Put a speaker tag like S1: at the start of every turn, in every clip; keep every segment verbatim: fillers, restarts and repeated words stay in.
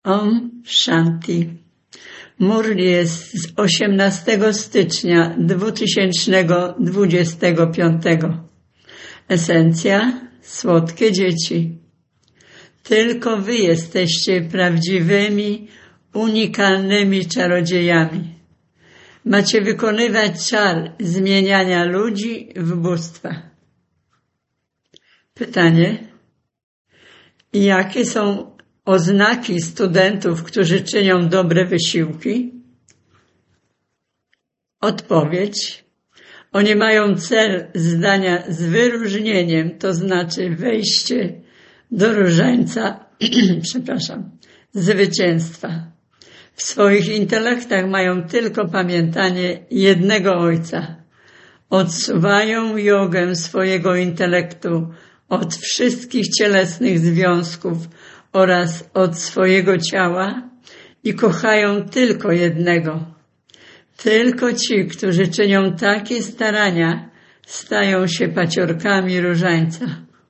S1: Om Shanti. Murli jest z osiemnastego stycznia dwa tysiące dwudziestego piątego. Esencja: słodkie dzieci. Tylko wy jesteście prawdziwymi, unikalnymi czarodziejami. Macie wykonywać czar zmieniania ludzi w bóstwa. Pytanie: jakie są oznaki studentów, którzy czynią dobre wysiłki? Odpowiedź: oni mają cel zdania z wyróżnieniem, to znaczy wejście do różańca, przepraszam, zwycięstwa. W swoich intelektach mają tylko pamiętanie jednego Ojca. Odsuwają jogę swojego intelektu od wszystkich cielesnych związków oraz od swojego ciała i kochają tylko jednego. Tylko ci, którzy czynią takie starania, stają się paciorkami różańca.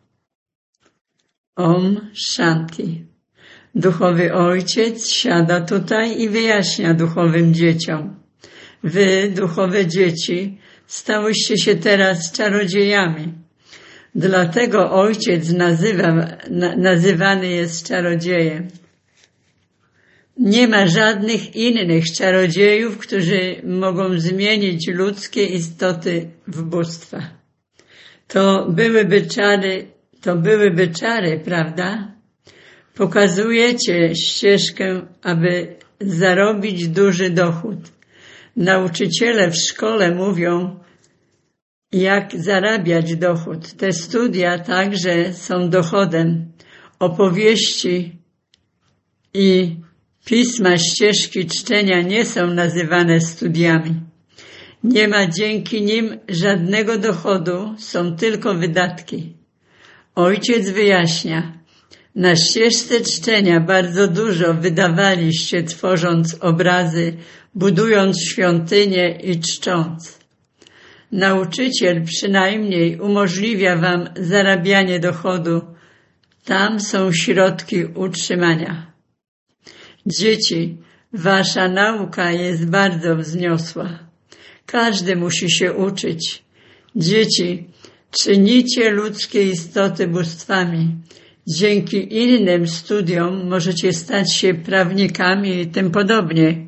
S1: Om Shanti. Duchowy Ojciec siada tutaj i wyjaśnia duchowym dzieciom. Wy, duchowe dzieci, stałyście się teraz czarodziejami. Dlatego Ojciec nazywa, na, nazywany jest czarodziejem. Nie ma żadnych innych czarodziejów, którzy mogą zmienić ludzkie istoty w bóstwa. To byłyby czary, to byłyby czary, prawda? Pokazujecie ścieżkę, aby zarobić duży dochód. Nauczyciele w szkole mówią, jak zarabiać dochód. Te studia także są dochodem. Opowieści i pisma ścieżki czczenia nie są nazywane studiami. Nie ma dzięki nim żadnego dochodu, są tylko wydatki. Ojciec wyjaśnia, na ścieżce czczenia bardzo dużo wydawaliście, tworząc obrazy, budując świątynie i czcząc. Nauczyciel przynajmniej umożliwia wam zarabianie dochodu. Tam są środki utrzymania. Dzieci, wasza nauka jest bardzo wzniosła. Każdy musi się uczyć. Dzieci, czynicie ludzkie istoty bóstwami. Dzięki innym studiom możecie stać się prawnikami i tym podobnie.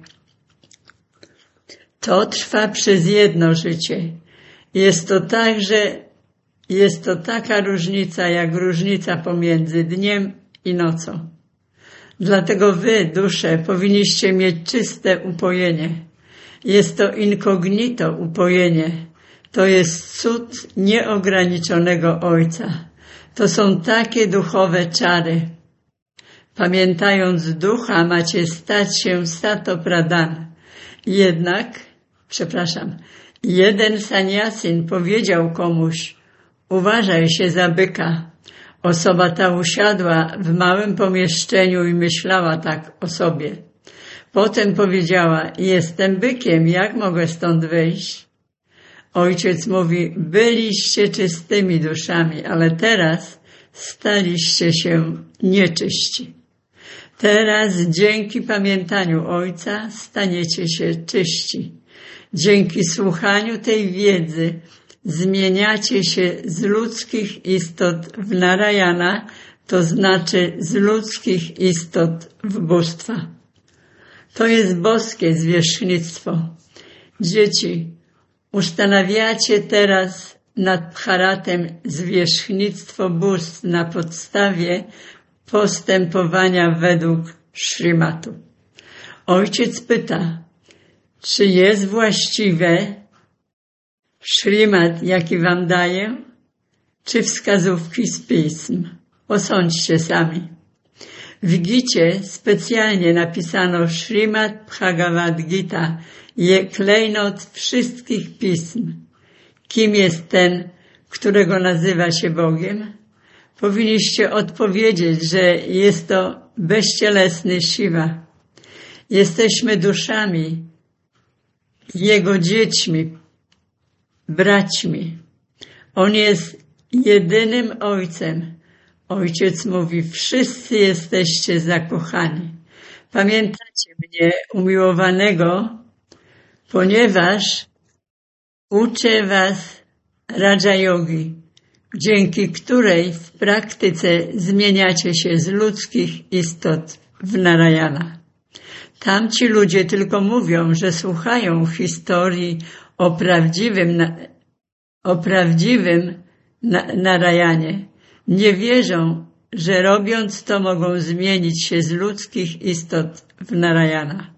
S1: To trwa przez jedno życie. Jest to także, jest to taka różnica, jak różnica pomiędzy dniem i nocą. Dlatego wy, dusze, powinniście mieć czyste upojenie. Jest to incognito upojenie. To jest cud nieograniczonego Ojca. To są takie duchowe czary. Pamiętając ducha, macie stać się Sato Pradhan. Jednak, przepraszam, jeden saniasin powiedział komuś, uważaj się za byka. Osoba ta usiadła w małym pomieszczeniu i myślała tak o sobie. Potem powiedziała, jestem bykiem, jak mogę stąd wyjść? Ojciec mówi, byliście czystymi duszami, ale teraz staliście się nieczyści. Teraz dzięki pamiętaniu Ojca staniecie się czyści. Dzięki słuchaniu tej wiedzy zmieniacie się z ludzkich istot w Narayana, to znaczy z ludzkich istot w bóstwa. To jest boskie zwierzchnictwo. Dzieci, ustanawiacie teraz nad Bharatem zwierzchnictwo bóstw na podstawie postępowania według Śrimatu. Ojciec pyta, czy jest właściwe Śrimat, jaki wam daję, czy wskazówki z pism? Osądźcie sami. W Gicie specjalnie napisano Śrimat Bhagavad Gita, je klejnot wszystkich pism. Kim jest ten, którego nazywa się Bogiem? Powinniście odpowiedzieć, że jest to bezcielesny Shiva. Jesteśmy duszami, Jego dziećmi, braćmi. On jest jedynym Ojcem. Ojciec mówi, wszyscy jesteście zakochani. Pamiętacie mnie, umiłowanego, ponieważ uczę was Raja Yogi, dzięki której w praktyce zmieniacie się z ludzkich istot w Narayana. Tamci ludzie tylko mówią, że słuchają historii o prawdziwym, o prawdziwym Narayanie. Nie wierzą, że robiąc to mogą zmienić się z ludzkich istot w Narayana.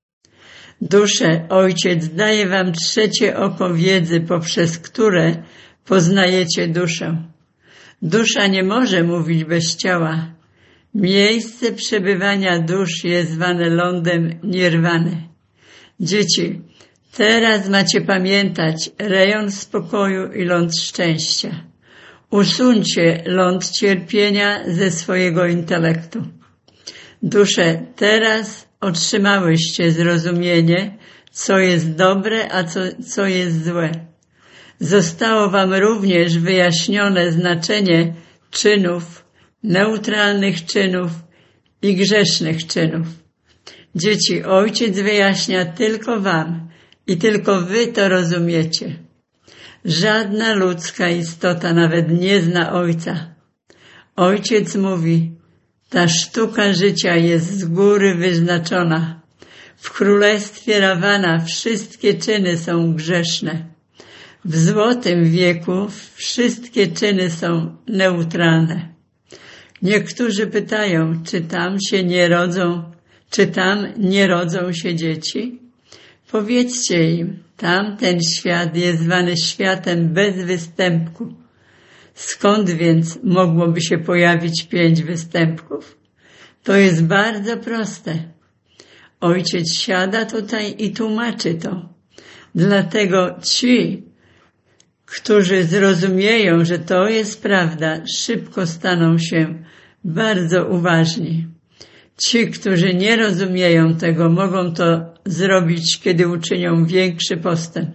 S1: Dusze, Ojciec daje wam trzecie oko wiedzy, poprzez które poznajecie duszę. Dusza nie może mówić bez ciała. Miejsce przebywania dusz jest zwane lądem nirwany. Dzieci, teraz macie pamiętać rejon spokoju i ląd szczęścia. Usuńcie ląd cierpienia ze swojego intelektu. Dusze, teraz otrzymałyście zrozumienie, co jest dobre, a co, co jest złe. Zostało wam również wyjaśnione znaczenie czynów, neutralnych czynów i grzesznych czynów. Dzieci, Ojciec wyjaśnia tylko wam i tylko wy to rozumiecie. Żadna ludzka istota nawet nie zna Ojca. Ojciec mówi, ta sztuka życia jest z góry wyznaczona. W królestwie Rawana wszystkie czyny są grzeszne. W złotym wieku wszystkie czyny są neutralne. Niektórzy pytają, czy tam się nie rodzą, czy tam nie rodzą się dzieci? Powiedzcie im, tamten świat jest zwany światem bez występku. Skąd więc mogłoby się pojawić pięć występków? To jest bardzo proste. Ojciec siada tutaj i tłumaczy to. Dlatego ci, którzy zrozumieją, że to jest prawda, szybko staną się bardzo uważni. Ci, którzy nie rozumieją tego, mogą to zrobić, kiedy uczynią większy postęp.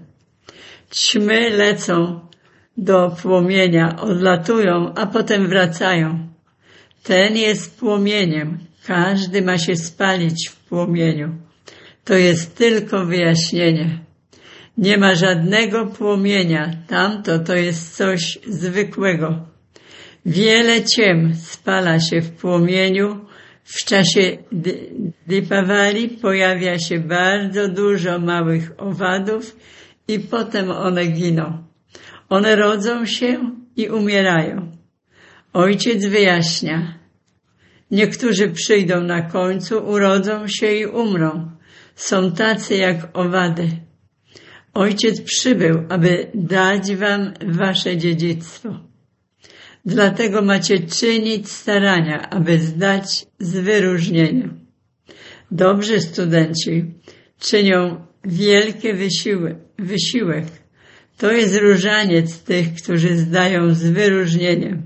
S1: Ćmy lecą do płomienia, odlatują, a potem wracają. Ten jest płomieniem. Każdy ma się spalić w płomieniu. To jest tylko wyjaśnienie. Nie ma żadnego płomienia. Tamto to jest coś zwykłego. Wiele ciem spala się w płomieniu. W czasie Dipawali pojawia się bardzo dużo małych owadów i potem one giną. One rodzą się i umierają. Ojciec wyjaśnia. Niektórzy przyjdą na końcu, urodzą się i umrą. Są tacy jak owady. Ojciec przybył, aby dać wam wasze dziedzictwo. Dlatego macie czynić starania, aby zdać z wyróżnieniem. Dobrzy studenci czynią wielki wysiłek, wysiłek. To jest różaniec tych, którzy zdają z wyróżnieniem.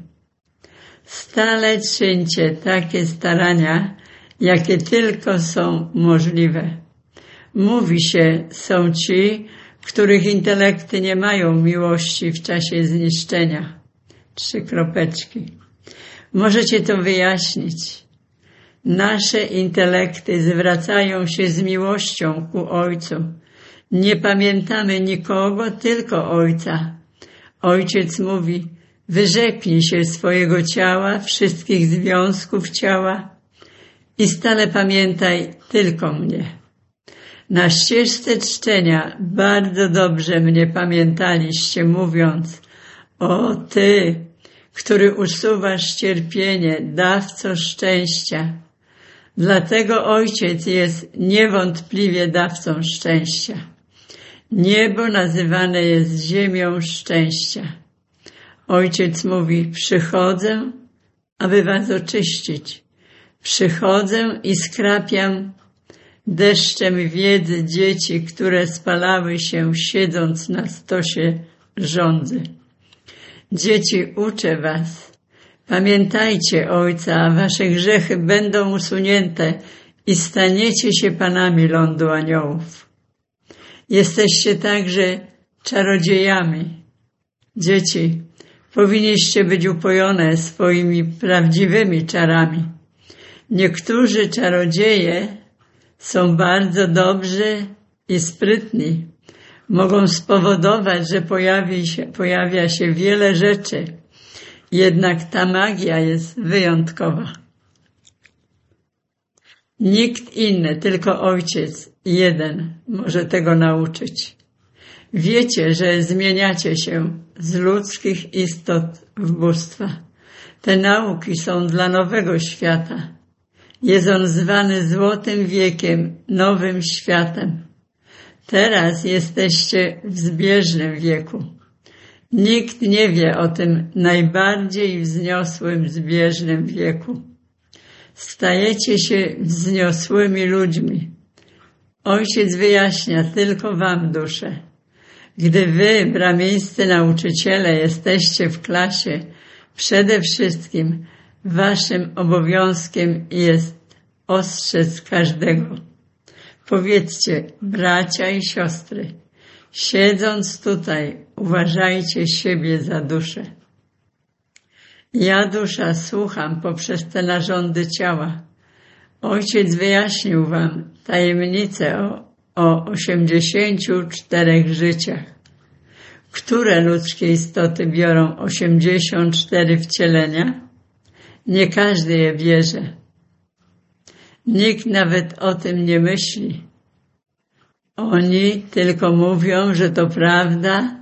S1: Stale czyńcie takie starania, jakie tylko są możliwe. Mówi się, są ci, których intelekty nie mają miłości w czasie zniszczenia. Trzy kropeczki. Możecie to wyjaśnić. Nasze intelekty zwracają się z miłością ku Ojcu. Nie pamiętamy nikogo, tylko Ojca. Ojciec mówi, wyrzeknij się swojego ciała, wszystkich związków ciała i stale pamiętaj tylko mnie. Na ścieżce czczenia bardzo dobrze mnie pamiętaliście, mówiąc, o Ty, który usuwasz cierpienie, dawco szczęścia. Dlatego Ojciec jest niewątpliwie dawcą szczęścia. Niebo nazywane jest ziemią szczęścia. Ojciec mówi, przychodzę, aby was oczyścić. Przychodzę i skrapiam deszczem wiedzy dzieci, które spalały się siedząc na stosie żądzy. Dzieci, uczę was. Pamiętajcie Ojca, a wasze grzechy będą usunięte i staniecie się panami lądu aniołów. Jesteście także czarodziejami. Dzieci, powinniście być upojone swoimi prawdziwymi czarami. Niektórzy czarodzieje są bardzo dobrzy i sprytni. Mogą spowodować, że pojawi się, pojawia się wiele rzeczy. Jednak ta magia jest wyjątkowa. Nikt inny, tylko Ojciec jeden może tego nauczyć. Wiecie, że zmieniacie się z ludzkich istot w bóstwa. Te nauki są dla nowego świata. Jest on zwany złotym wiekiem, nowym światem. Teraz jesteście w zbieżnym wieku. Nikt nie wie o tym najbardziej wzniosłym, zbieżnym wieku. Stajecie się wzniosłymi ludźmi. Ojciec wyjaśnia tylko wam duszę. Gdy wy, brahmińscy nauczyciele, jesteście w klasie, przede wszystkim waszym obowiązkiem jest ostrzec każdego. Powiedzcie, bracia i siostry, siedząc tutaj, uważajcie siebie za duszę. Ja, dusza, słucham poprzez te narządy ciała. Ojciec wyjaśnił wam tajemnicę o, o osiemdziesięciu czterech życiach. Które ludzkie istoty biorą osiemdziesiąt cztery wcielenia? Nie każdy je bierze. Nikt nawet o tym nie myśli. Oni tylko mówią, że to prawda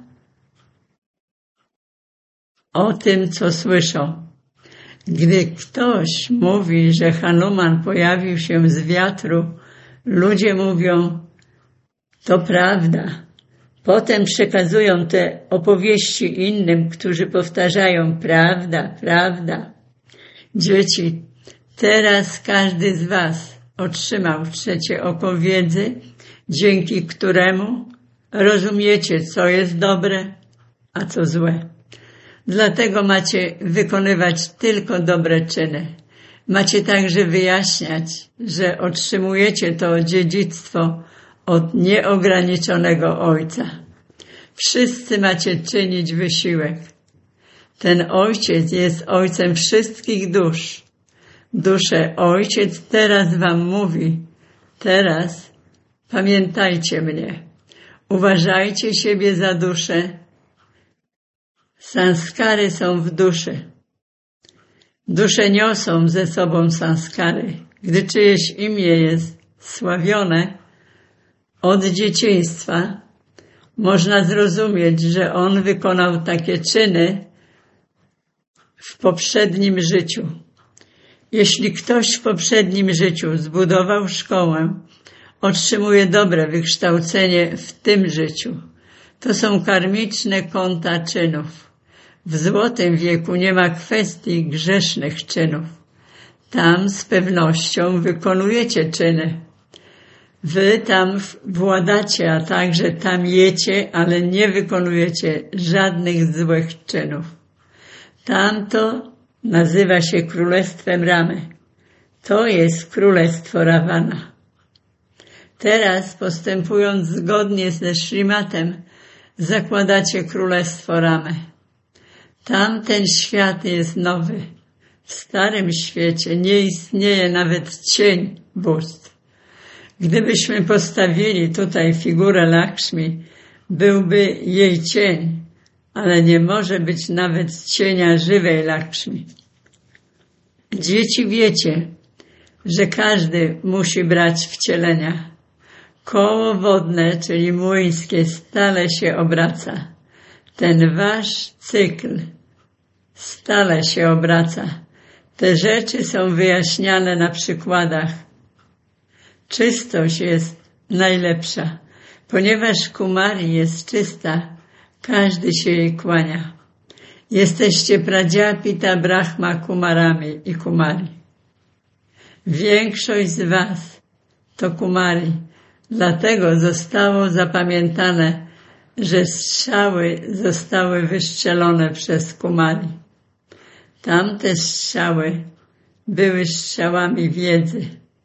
S1: o tym, co słyszą. Gdy ktoś mówi, że Hanuman pojawił się z wiatru, ludzie mówią, to prawda. Potem przekazują te opowieści innym, którzy powtarzają, prawda, prawda. Dzieci, teraz każdy z was otrzymał trzecie oko wiedzy, dzięki któremu rozumiecie, co jest dobre, a co złe. Dlatego macie wykonywać tylko dobre czyny. Macie także wyjaśniać, że otrzymujecie to dziedzictwo od nieograniczonego Ojca. Wszyscy macie czynić wysiłek. Ten Ojciec jest Ojcem wszystkich dusz. Dusze, Ojciec teraz wam mówi, teraz pamiętajcie mnie. Uważajcie siebie za duszę. Sanskary są w duszy. Dusze niosą ze sobą sanskary. Gdy czyjeś imię jest sławione od dzieciństwa, można zrozumieć, że on wykonał takie czyny w poprzednim życiu. Jeśli ktoś w poprzednim życiu zbudował szkołę, otrzymuje dobre wykształcenie w tym życiu. To są karmiczne konta czynów. W złotym wieku nie ma kwestii grzesznych czynów. Tam z pewnością wykonujecie czyny. Wy tam władacie, a także tam jecie, ale nie wykonujecie żadnych złych czynów. Tamto nazywa się królestwem Ramy. To jest królestwo Rawana. Teraz, postępując zgodnie ze Śrimatem, zakładacie królestwo Ramy. Tamten świat jest nowy. W starym świecie nie istnieje nawet cień bóstw. Gdybyśmy postawili tutaj figurę Lakshmi, byłby jej cień, ale nie może być nawet cienia żywej Lakshmi. Dzieci, wiecie, że każdy musi brać wcielenia. Koło wodne, czyli młyńskie, stale się obraca. Ten wasz cykl stale się obraca. Te rzeczy są wyjaśniane na przykładach. Czystość jest najlepsza. Ponieważ Kumari jest czysta, każdy się jej kłania. Jesteście Pradziapita, Brahma, Kumarami i Kumari. Większość z was to Kumari. Dlatego zostało zapamiętane, że strzały zostały wystrzelone przez Kumari. Tamte strzały były strzałami wiedzy.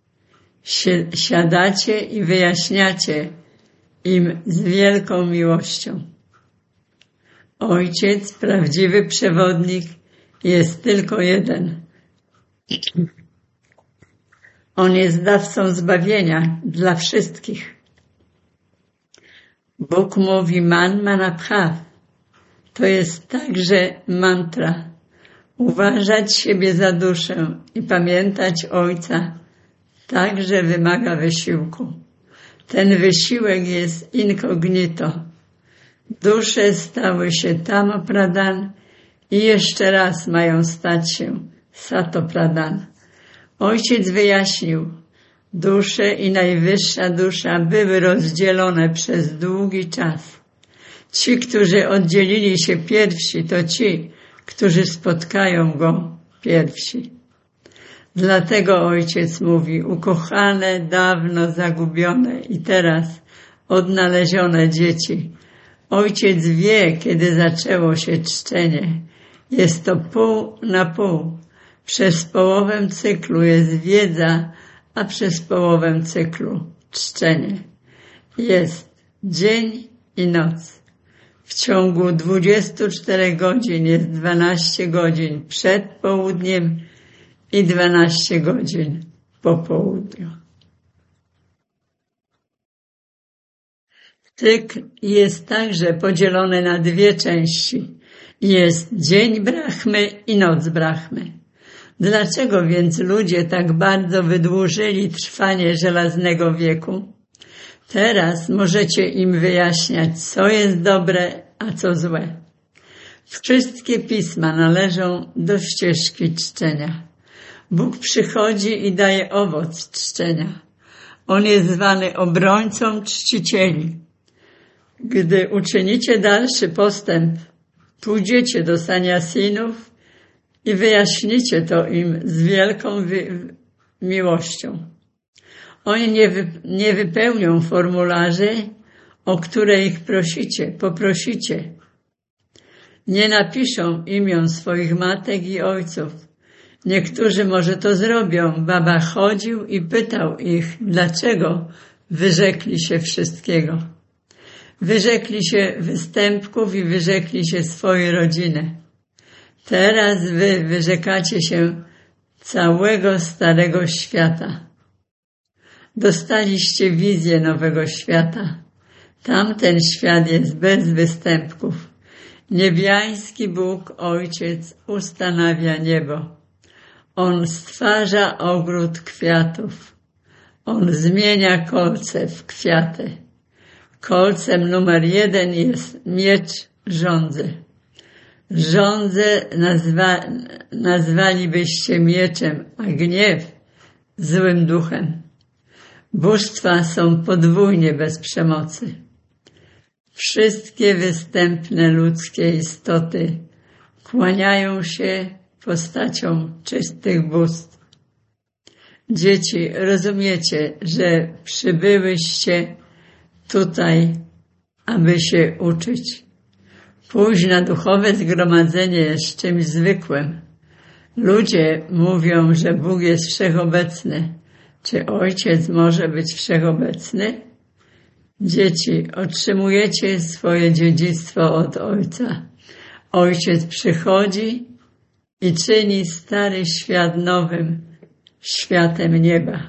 S1: Siadacie i wyjaśniacie im z wielką miłością. Ojciec, prawdziwy przewodnik, jest tylko jeden. On jest dawcą zbawienia dla wszystkich. Bóg mówi man manapchav. To jest także mantra. Uważać siebie za duszę i pamiętać Ojca także wymaga wysiłku. Ten wysiłek jest incognito. Dusze stały się Tamo-Pradhan i jeszcze raz mają stać się Sato-Pradhan. Ojciec wyjaśnił, dusze i najwyższa dusza były rozdzielone przez długi czas. Ci, którzy oddzielili się pierwsi, to ci, którzy spotkają Go pierwsi. Dlatego Ojciec mówi, ukochane, dawno zagubione i teraz odnalezione dzieci. Ojciec wie, kiedy zaczęło się czczenie. Jest to pół na pół. Przez połowę cyklu jest wiedza, a przez połowę cyklu czczenie. Jest dzień i noc. W ciągu dwudziestu czterech godzin jest dwanaście godzin przed południem i dwanaście godzin po południu. Cykl jest także podzielony na dwie części. Jest dzień Brahmy i noc Brahmy. Dlaczego więc ludzie tak bardzo wydłużyli trwanie żelaznego wieku? Teraz możecie im wyjaśniać, co jest dobre, a co złe. Wszystkie pisma należą do ścieżki czczenia. Bóg przychodzi i daje owoc czczenia. On jest zwany obrońcą czcicieli. Gdy uczynicie dalszy postęp, pójdziecie do saniasinów i wyjaśnicie to im z wielką wy- miłością. Oni nie, wy- nie wypełnią formularzy, o które ich prosicie, poprosicie. Nie napiszą imion swoich matek i ojców. Niektórzy może to zrobią. Baba chodził i pytał ich, dlaczego wyrzekli się wszystkiego. Wyrzekli się występków i wyrzekli się swojej rodziny. Teraz wy wyrzekacie się całego starego świata. Dostaliście wizję nowego świata. Tamten świat jest bez występków. Niebiański Bóg Ojciec ustanawia niebo. On stwarza ogród kwiatów. On zmienia kolce w kwiaty. Kolcem numer jeden jest miecz żądzy. Żądzę nazwa, nazwalibyście mieczem, a gniew złym duchem. Bóstwa są podwójnie bez przemocy. Wszystkie występne ludzkie istoty kłaniają się postaciom czystych bóstw. Dzieci, rozumiecie, że przybyłyście tutaj, aby się uczyć. Pójść na duchowe zgromadzenie jest czymś zwykłym. Ludzie mówią, że Bóg jest wszechobecny. Czy Ojciec może być wszechobecny? Dzieci, otrzymujecie swoje dziedzictwo od Ojca. Ojciec przychodzi i czyni stary świat nowym, światem nieba.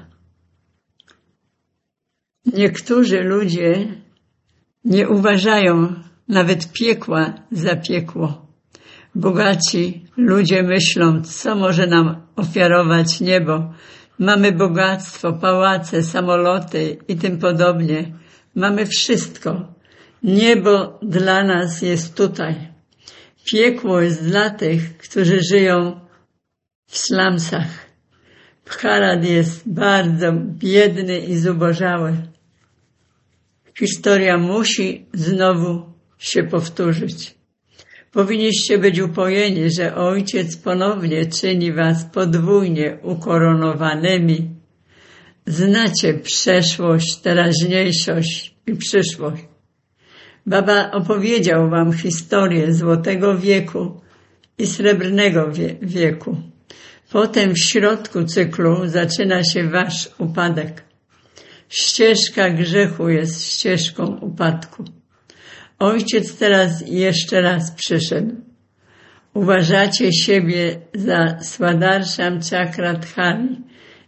S1: Niektórzy ludzie nie uważają nawet piekła za piekło. Bogaci ludzie myślą, co może nam ofiarować niebo. Mamy bogactwo, pałace, samoloty i tym podobnie. Mamy wszystko. Niebo dla nas jest tutaj. Piekło jest dla tych, którzy żyją w slumsach. Bharat jest bardzo biedny i zubożały. Historia musi znowu się powtórzyć. Powinniście być upojeni, że Ojciec ponownie czyni was podwójnie ukoronowanymi. Znacie przeszłość, teraźniejszość i przyszłość. Baba opowiedział wam historię Złotego Wieku i Srebrnego Wieku. Potem w środku cyklu zaczyna się wasz upadek. Ścieżka grzechu jest ścieżką upadku. Ojciec teraz jeszcze raz przyszedł. Uważacie siebie za Swadarsham Chakradhari,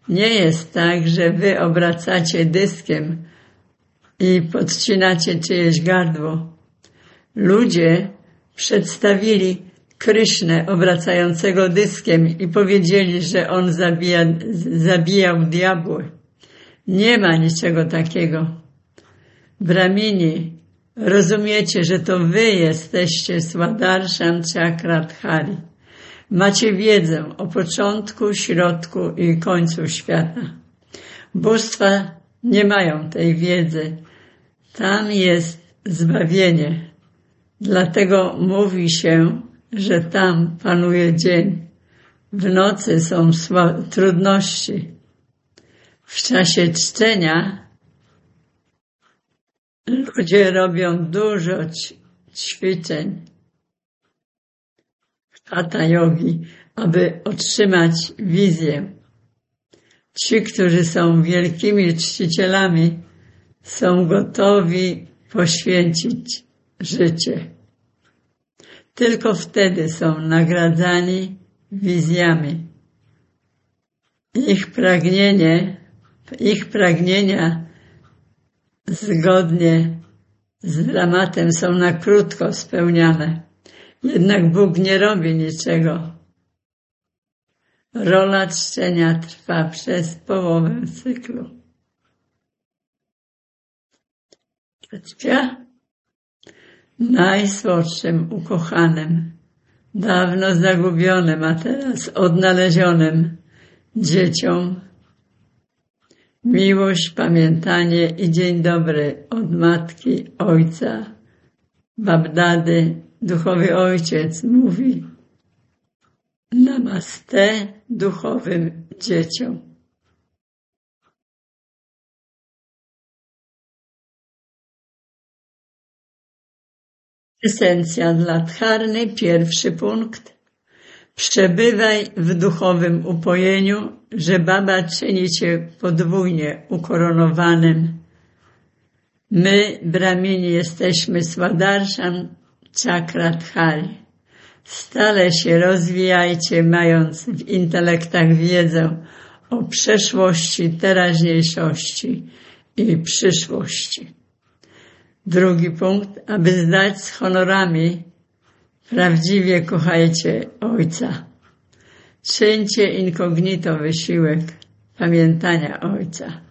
S1: Nie jest tak, że wy obracacie dyskiem i podcinacie czyjeś gardło. Ludzie przedstawili Krysznę obracającego dyskiem i powiedzieli, że on zabija, zabijał diabły. Nie ma niczego takiego. Brahmini, rozumiecie, że to wy jesteście Swadarszan Chakradhari. Macie wiedzę o początku, środku i końcu świata. Bóstwa nie mają tej wiedzy. Tam jest zbawienie. Dlatego mówi się, że tam panuje dzień. W nocy są trudności. W czasie czczenia ludzie robią dużo ćwiczeń hatha jogi, aby otrzymać wizję. Ci, którzy są wielkimi czcicielami, są gotowi poświęcić życie. Tylko wtedy są nagradzani wizjami. Ich pragnienie, ich pragnienia zgodnie z dramatem są na krótko spełniane. Jednak Bóg nie robi niczego. Rola czczenia trwa przez połowę cyklu. Trzecia. Najsłodszym ukochanym, dawno zagubionym, a teraz odnalezionym dzieciom miłość, pamiętanie i dzień dobry od matki, ojca, babdady. Duchowy ojciec mówi namaste duchowym dzieciom. Esencja dla dharny, pierwszy punkt. Przebywaj w duchowym upojeniu, że Baba czyni cię podwójnie ukoronowanym. My, Brahmini, jesteśmy Swadarszan Chakradhari. Stale się rozwijajcie, mając w intelektach wiedzę o przeszłości, teraźniejszości i przyszłości. Drugi punkt, aby zdać z honorami, prawdziwie kochajcie Ojca. Czyńcie incognito wysiłek pamiętania Ojca.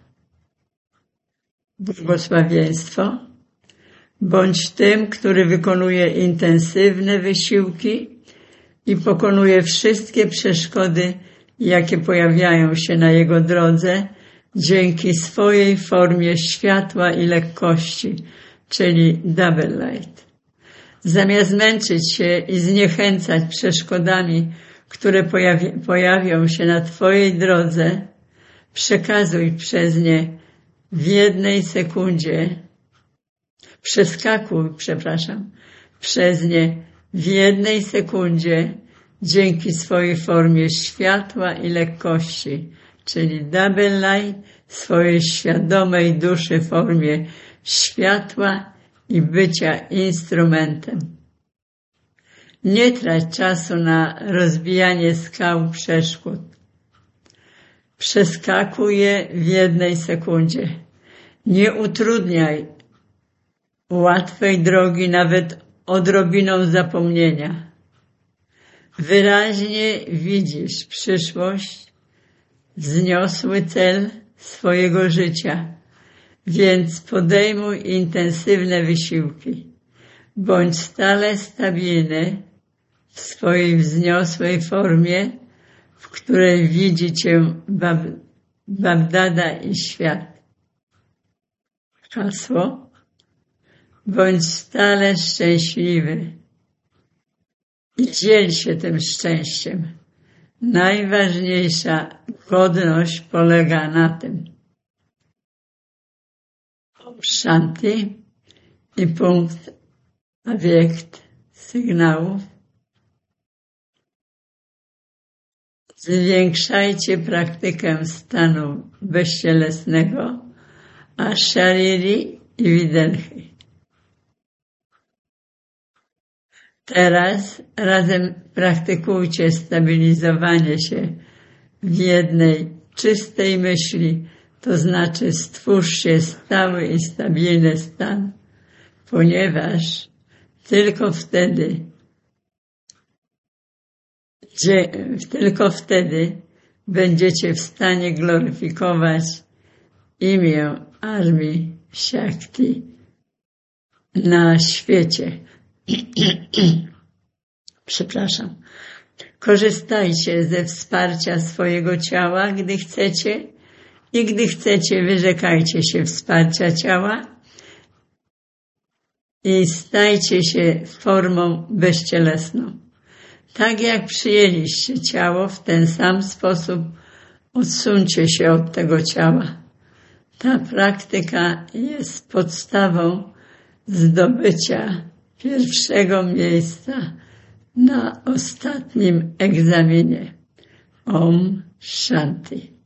S1: Błogosławieństwo. Bądź tym, który wykonuje intensywne wysiłki i pokonuje wszystkie przeszkody, jakie pojawiają się na jego drodze, dzięki swojej formie światła i lekkości, czyli double light. Zamiast męczyć się i zniechęcać przeszkodami, które pojawi, pojawią się na twojej drodze, przekazuj przez nie w jednej sekundzie, przeskakuj, przepraszam, przez nie w jednej sekundzie dzięki swojej formie światła i lekkości, czyli double light, swojej świadomej duszy w formie światła i bycia instrumentem. Nie trać czasu na rozbijanie skał przeszkód. Przeskakuj je w jednej sekundzie. Nie utrudniaj łatwej drogi nawet odrobiną zapomnienia. Wyraźnie widzisz przyszłość, wzniosły cel swojego życia, więc podejmuj intensywne wysiłki. Bądź stale stabilny w swojej wzniosłej formie, w której widzi cię Bab, Babdada i świat. Hasło. Bądź stale szczęśliwy i dziel się tym szczęściem. Najważniejsza godność polega na tym. Shanti i punkt obiekt sygnałów. Zwiększajcie praktykę stanu bezcielesnego, a szariri i widelchy. Teraz razem praktykujcie stabilizowanie się w jednej czystej myśli, to znaczy stwórz się stały i stabilny stan, ponieważ tylko wtedy, gdzie, tylko wtedy będziecie w stanie gloryfikować imię Armii Shakti na świecie. Przepraszam. Korzystajcie ze wsparcia swojego ciała, gdy chcecie, i gdy chcecie, wyrzekajcie się wsparcia ciała i stajcie się formą bezcielesną. Tak jak przyjęliście ciało, w ten sam sposób odsuńcie się od tego ciała. Ta praktyka jest podstawą zdobycia pierwszego miejsca na ostatnim egzaminie. Om Shanti.